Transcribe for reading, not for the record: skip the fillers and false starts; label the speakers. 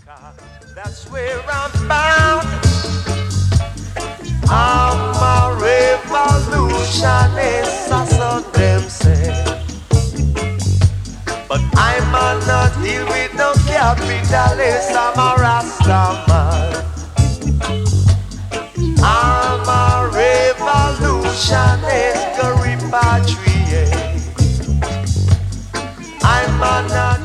Speaker 1: That's where I'm bound. I'm a revolutionist, so them say. But I'm not deal with no capitalist. I'm a Rastaman. I'm a revolutionist, go repatriate. I'm not